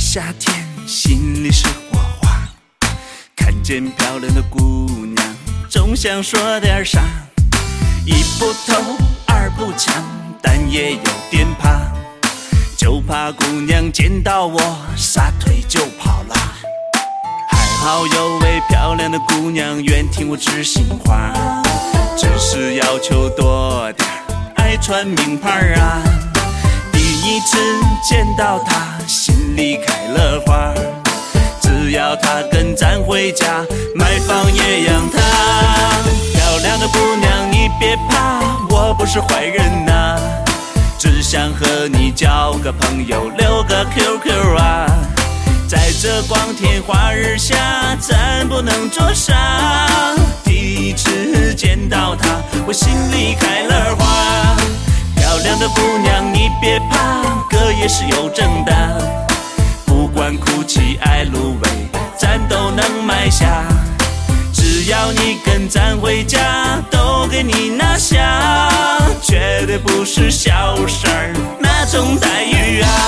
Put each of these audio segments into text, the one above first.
夏天，心里是火花。看见漂亮的姑娘，总想说点啥。一不偷，二不抢，但也有点怕，就怕姑娘见到我撒腿就跑啦。还好有位漂亮的姑娘愿听我知心话，只是要求多点，爱穿名牌啊。第一次见到她，心里开了花，只要她跟咱回家，买房也养她。漂亮的姑娘你别怕，我不是坏人啊，只想和你交个朋友，留个 QQ 啊。在这光天化日下，咱不能做傻。第一次见到她，我心里开了花。漂亮的姑娘你别怕，歌也是有真的，不管哭泣爱芦苇，咱都能买下。只要你跟咱回家，都给你拿下，绝对不是小事儿那种待遇啊。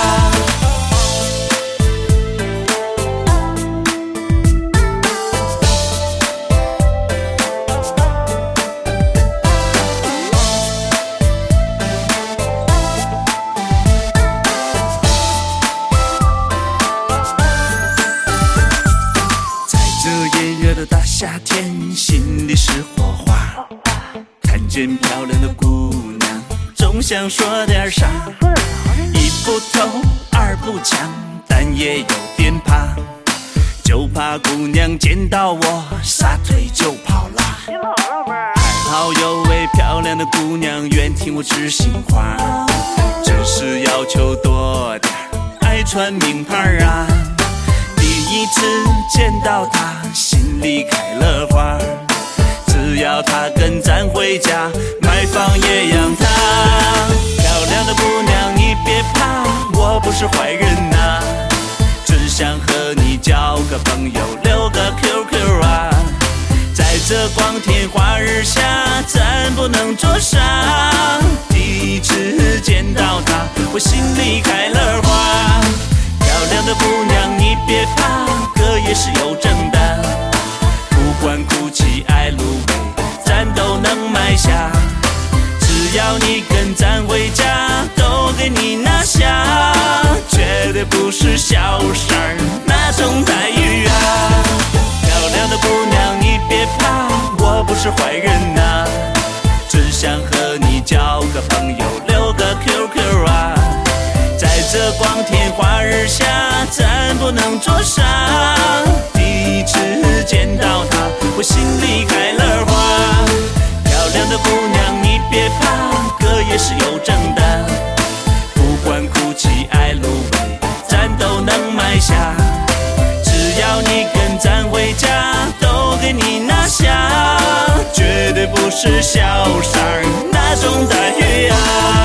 大夏天，心里是火花。看见漂亮的姑娘，总想说点啥。一不偷，二不抢，但也有点怕，就怕姑娘见到我撒腿就跑啦。还好有位漂亮的姑娘愿听我知心话，只是要求多点，爱穿名牌啊。第一次见到她，心里开了花，只要她跟咱回家，买房也养她。漂亮的姑娘你别怕，我不是坏人啊，只想和你交个朋友，留个 QQ 啊。在这光天化日下，咱不能做傻。第一次见到她，我心里开了花。漂亮的姑娘你别怕，歌也是有真的，不管哭泣爱芦苇，咱都能买下。只要你跟咱回家，都给你拿下，绝对不是小事儿那种待遇啊。漂亮的姑娘你别怕，我不是坏人啊，只想和你交个朋友，留个 QQ 啊。在这光天化日下，咱不能做傻。第一次见到她，我心里开了花。漂亮的姑娘你别怕，歌也是有真的，不管哭泣爱芦苇，咱都能买下。只要你跟咱回家，都给你拿下，绝对不是小事儿那种待遇啊。